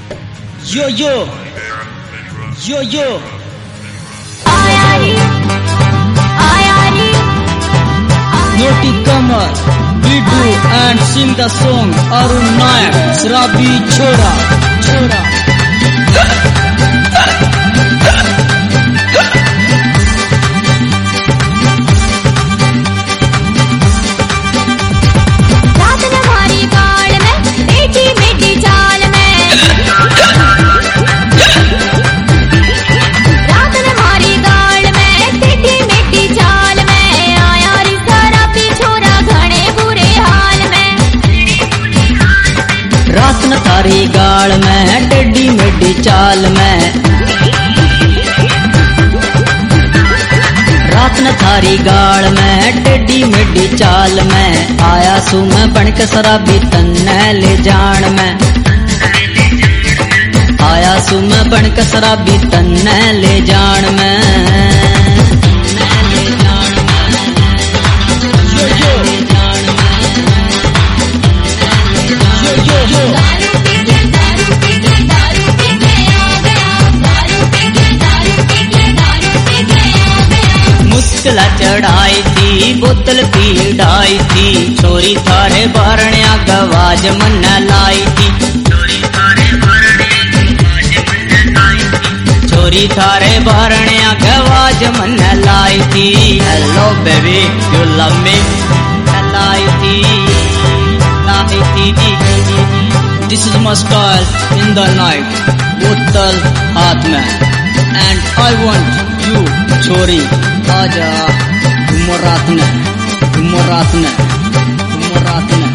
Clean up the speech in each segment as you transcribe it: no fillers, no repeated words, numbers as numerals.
Yo yo, yo yo. Naughty Kamal, Bidu and sing the song Arun Nayak, Shrabi Chora, Chora. थारी गाल में टेढ़ी मेढ़ी चाल में, रात न थारी गाल में टेढ़ी मेढ़ी चाल में, आया सू मैं बनक शराबी तन्ने ले जान में, आया सू मैं बनक शराबी तन्ने ले जान में। मुश्किल चढ़ाई थी बोतल पी ढाई थी, छोरी थारे बारण्या गवाज मन लाई थी, छोरी थारे बारण्या गवाज मन लाई थी। Hello baby you love me लाई थी, लाई थी। This is my style in the night, बोतल हाथ में, and I want you छोरी आजा घूमो रात में, घूमो रात में, घूमो रात में।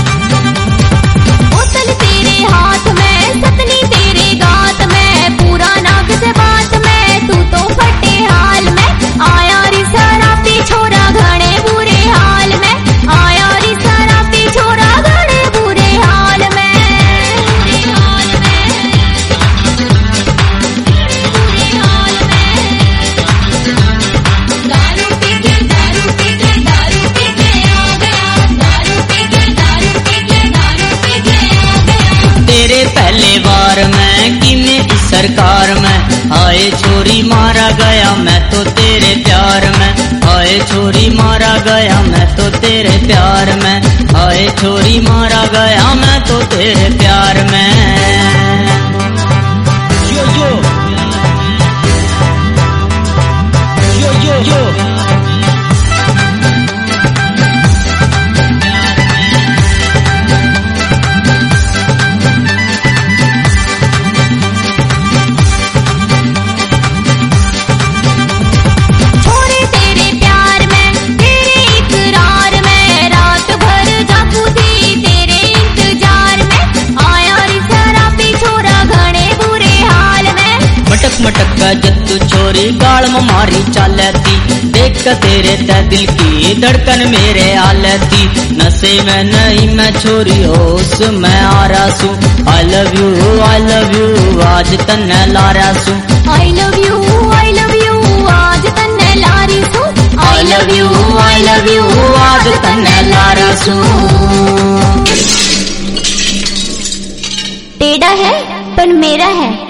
बोतल तेरे हाथ में, सतनी तेरे गात में, पूरा नाक से बात में, तू तो फटे हाल में, आया री शराबी छोरा घणे बुरे हाल में, आया री शराबी छोरा घणे बुरे हाल में। तेरे पहले बार में किने इस सरकार में, आए छोरी मारा गया मैं तो तेरे प्यार में, आए छोरी मारा गया मैं तो तेरे प्यार में, आए छोरी मारा गया मैं तो तेरे प्यार में। Yo yo, yo yo yo. मटक जत्तू छोरी गाल में मारी चालती, देख तेरे ते दिल की धड़कन मेरे आलती, नशे में नहीं मैं छोरी होश मैं आ रहा सू, आई लव यू आज तन्ने ला रहा सू, आई लव यू आज तन्ने ला रही सू, आई लव यू आज तन्ने ला रहा सू। टेढ़ा है पर मेरा है।